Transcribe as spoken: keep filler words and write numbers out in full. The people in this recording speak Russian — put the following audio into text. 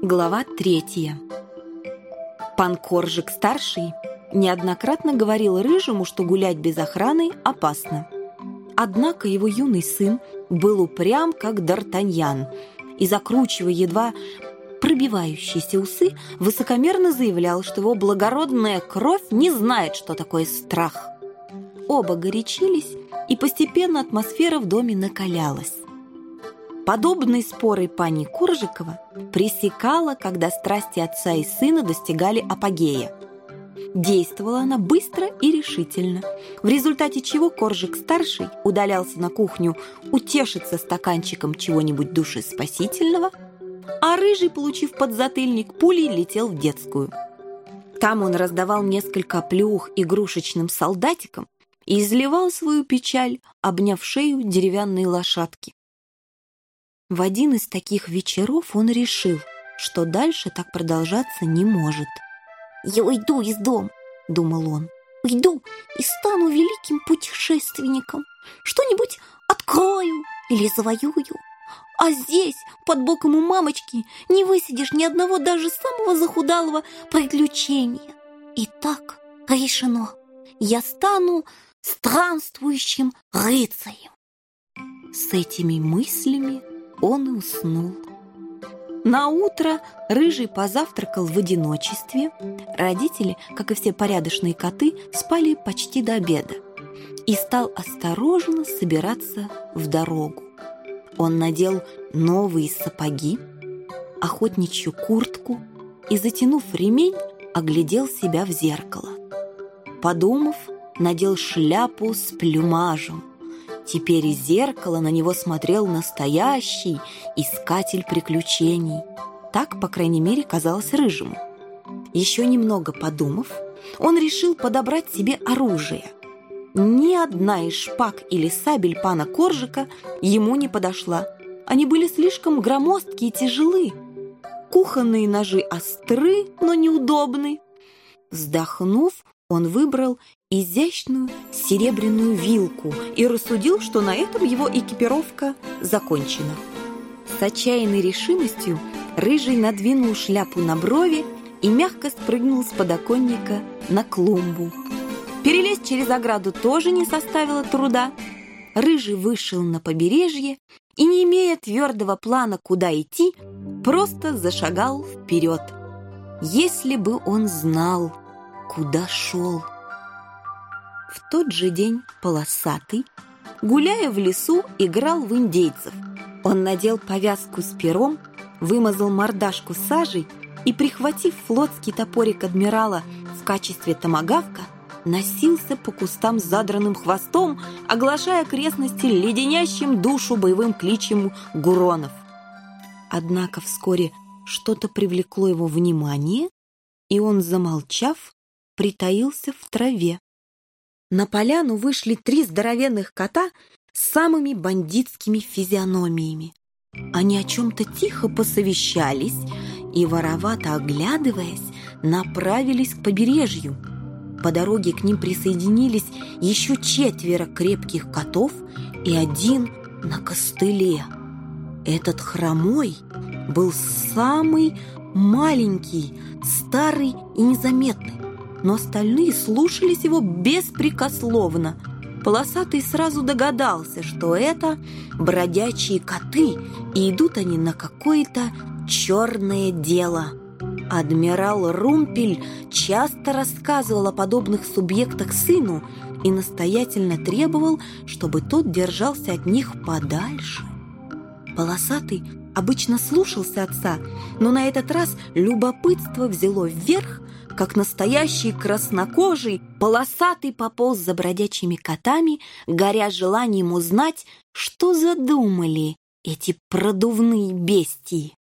Глава третья. Пан Коржик-старший неоднократно говорил Рыжему, что гулять без охраны опасно. Однако его юный сын был упрям, как Д'Артаньян, и, закручивая едва пробивающиеся усы, высокомерно заявлял, что его благородная кровь не знает, что такое страх. Оба горячились, и постепенно атмосфера в доме накалялась. Подобные споры пани Коржикова пресекала, когда страсти отца и сына достигали апогея. Действовала она быстро и решительно, в результате чего Коржик-старший удалялся на кухню утешиться стаканчиком чего-нибудь душеспасительного, а Рыжий, получив подзатыльник, пулей летел в детскую. Там он раздавал несколько оплеух игрушечным солдатикам и изливал свою печаль, обняв шею деревянной лошадки. В один из таких вечеров он решил, что дальше так продолжаться не может. «Я уйду из дома», — думал он, — «уйду и стану великим путешественником. Что-нибудь открою или завоюю. А здесь, под боком у мамочки, не высидишь ни одного даже самого захудалого приключения. И так решено. Я стану странствующим рыцарем». С этими мыслями он и уснул. Наутро Рыжий позавтракал в одиночестве. Родители, как и все порядочные коты, спали почти до обеда. И стал осторожно собираться в дорогу. Он надел новые сапоги, охотничью куртку и, затянув ремень, оглядел себя в зеркало. Подумав, надел шляпу с плюмажем. Теперь из зеркала на него смотрел настоящий искатель приключений. Так, по крайней мере, казалось Рыжему. Еще немного подумав, он решил подобрать себе оружие. Ни одна из шпаг или сабель пана Коржика ему не подошла. Они были слишком громоздкие и тяжелы. Кухонные ножи остры, но неудобны. Вздохнув, он выбрал изящную серебряную вилку и рассудил, что на этом его экипировка закончена. С отчаянной решимостью Рыжий надвинул шляпу на брови и мягко спрыгнул с подоконника на клумбу. Перелезть через ограду тоже не составило труда. Рыжий вышел на побережье и, не имея твердого плана, куда идти, просто зашагал вперед. Если бы он знал, куда шел. В тот же день Полосатый, гуляя в лесу, играл в индейцев. Он надел повязку с пером, вымазал мордашку сажей и, прихватив флотский топорик адмирала в качестве томагавка, носился по кустам с задранным хвостом, оглашая окрестности леденящим душу боевым кличем гуронов. Однако вскоре что-то привлекло его внимание, и он, замолчав, притаился в траве. На поляну вышли три здоровенных кота с самыми бандитскими физиономиями. Они о чем-то тихо посовещались и, воровато оглядываясь, направились к побережью. По дороге к ним присоединились еще четверо крепких котов и один на костыле. Этот хромой был самый маленький, старый и незаметный, но остальные слушались его беспрекословно. Полосатый сразу догадался, что это бродячие коты, и идут они на какое-то черное дело. Адмирал Румпель часто рассказывал о подобных субъектах сыну и настоятельно требовал, чтобы тот держался от них подальше. Полосатый обычно слушался отца, но на этот раз любопытство взяло вверх. Как настоящий краснокожий, Полосатый пополз за бродячими котами, горя желанием узнать, что задумали эти продувные бестии.